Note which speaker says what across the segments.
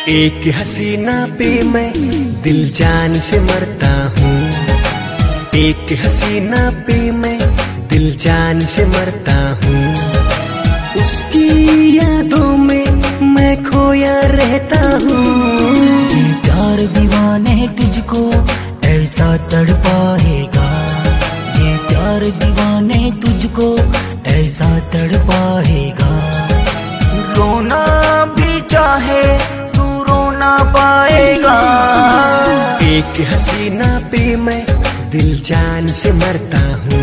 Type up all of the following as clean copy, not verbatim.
Speaker 1: एक हसीना पे मैं दिल जान से मरता हूँ। एक हसीना पे मैं दिल जान से मरता हूँ। उसकी यादों में मैं खोया रहता हूँ।
Speaker 2: ये प्यार दीवाने तुझको ऐसा तड़पाएगा। ये प्यार दीवाने तुझको ऐसा तड़पाएगा। रोना भी चाहे तू रो ना पाएगा।
Speaker 1: एक हसीना पे मैं दिल जान से मरता हूँ।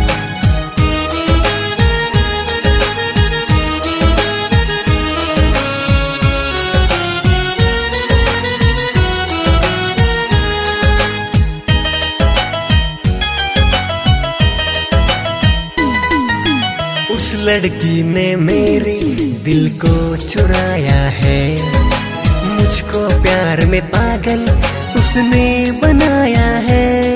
Speaker 1: उस लड़की ने मेरे दिल को चुराया है। मुझको प्यार में पागल उसने बनाया है।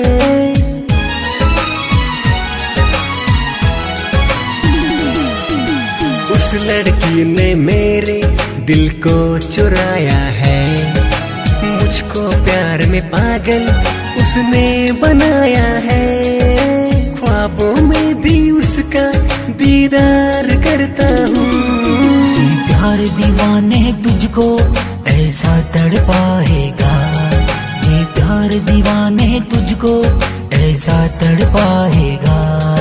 Speaker 1: उस लड़की ने मेरे दिल को चुराया है। मुझको प्यार में पागल उसने बनाया है। ख्वाबों में भी उसका दीदार करता हूँ।
Speaker 2: ये प्यार दीवाने तुझको ऐसा तड़पाएगा। ये प्यार दीवाने तुझको ऐसा तड़पाएगा।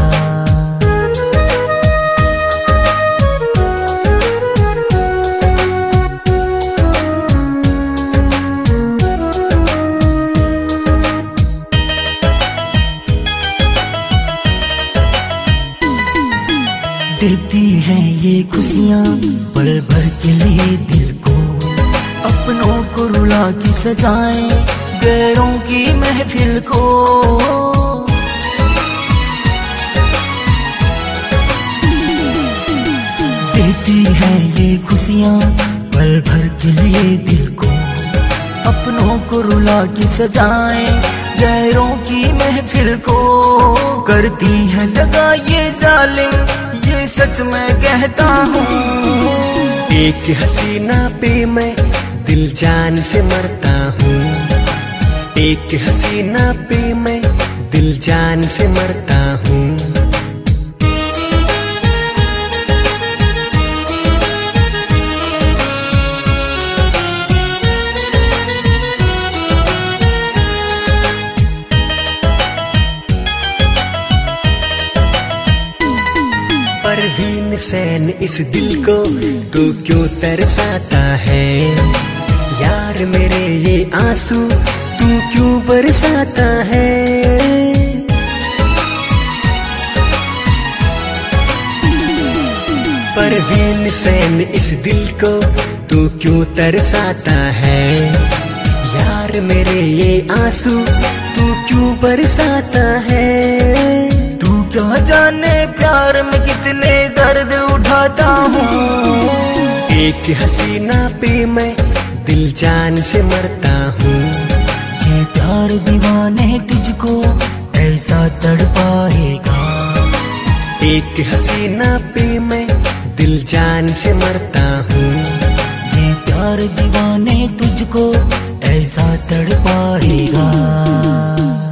Speaker 2: देती हैं ये खुशियाँ पल भर के लिए दिल को। अपनों को रुला के सजाएं गैरों की महफिल को। देती हैं ये खुशियाँ पल भर के लिए दिल को। अपनों को रुला के सजाएं गैरों की महफिल को। करती है दगा ये जालिम ये सच मैं कहता हूँ।
Speaker 1: एक हसीना पे मैं दिल जान से मरता हूँ। एक हसीना पे मैं दिल जान से मरता हूँ। परवीन सैन इस दिल को तू क्यों तरसाता है। यार मेरे ये आंसू तू क्यों बरसाता है। परवीन सैन इस दिल को तू क्यों तरसाता है। यार मेरे ये आंसू तू क्यों बरसाता है।
Speaker 2: क्या जाने प्यार में कितने दर्द उठाता हूँ।
Speaker 1: एक हसीना पे मैं दिल जान से मरता हूँ।
Speaker 2: ये प्यार दीवाने तुझको ऐसा तड़पाएगा।
Speaker 1: एक हसीना पे मैं दिल जान से मरता हूँ।
Speaker 2: ये प्यार दीवाने तुझको ऐसा तड़पाएगा।